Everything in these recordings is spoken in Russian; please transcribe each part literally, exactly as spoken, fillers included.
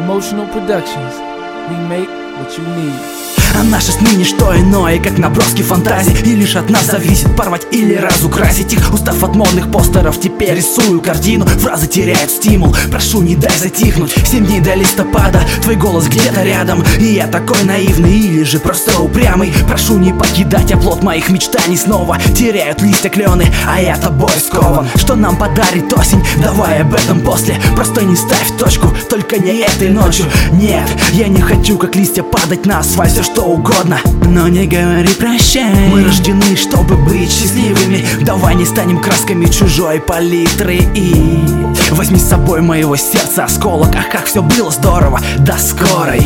Emotional Productions. We make what you need. А наши сны не что иное, как наброски фантазий. И лишь от нас зависит порвать или разукрасить их. Устав от модных постеров, теперь рисую картину. Фразы теряют стимул, прошу, не дай затихнуть. Семь дней до листопада, твой голос где-то рядом. И я такой наивный или же просто упрямый. Прошу не покидать оплот моих мечтаний снова. Теряют листья клены, а я тобой скован. Что нам подарит осень? Давай об этом после. Просто не ставь точку, только не этой ночью. Нет, я не хочу, как листья, падать на асфальт. Все что угодно, но не говори прощай. Мы рождены, чтобы быть счастливыми. Давай не станем красками чужой палитры. И возьми с собой моего сердца осколок. Ах, как все было здорово, до скорой.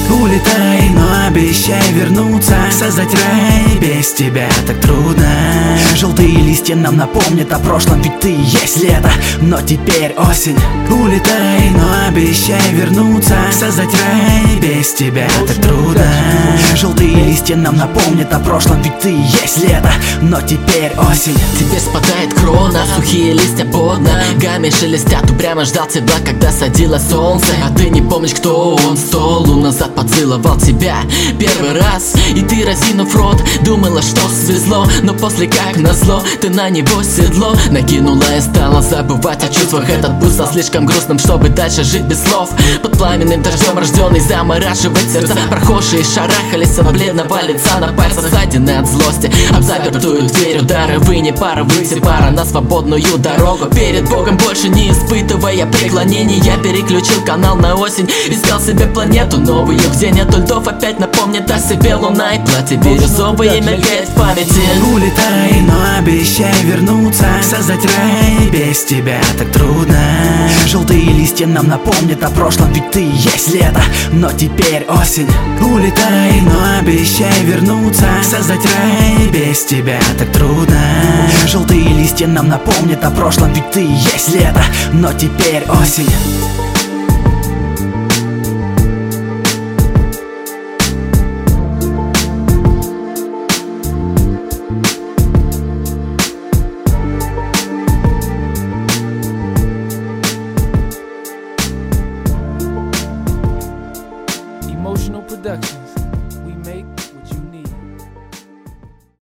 Улетай, но обещай вернуться. Создать рай без тебя так трудно. Желтые листья нам напомнят о прошлом, ведь ты и есть лето, но теперь осень. Улетай, но обещай вернуться. Создать рай без тебя так трудно. Желтые листья нам напомнят о прошлом, ведь ты и есть лето, но теперь осень. Теперь спадает крона, сухие листья под ногами шелестят. Упрямо ждал тебя, когда садилось солнце. А ты не помнишь, кто он. Сто лун назад поцеловал тебя первый раз, и ты, разинув рот, думала, что свезло. Но после, как назло, ты на него седло накинула и стала забывать о чувствах. Этот путь стал слишком грустным, чтобы дальше жить без слов. Под пламенным дождем рожденный замораживает сердца. Прохожие шарахались от бледного лица, на пальцах ссадины от злости. Об запертую дверь удары, вы не пара, выйти пара на свободную дорогу. Перед Богом больше не испытывая преклонений, я переключил канал на осень, искал себе планету новую, где нету льдов. Опять напомнит о себе луна, и платье бирюзовое мелькает в памяти. Улетай, но обещай вернуться. Создать рай без тебя так трудно. Желтые листья нам напомнят о прошлом, ведь ты и есть лето, но теперь осень. Улетай, но обещай вернуться. Создать рай без тебя так трудно. Желтые листья нам напомнят о прошлом, ведь ты и есть лето, но теперь осень.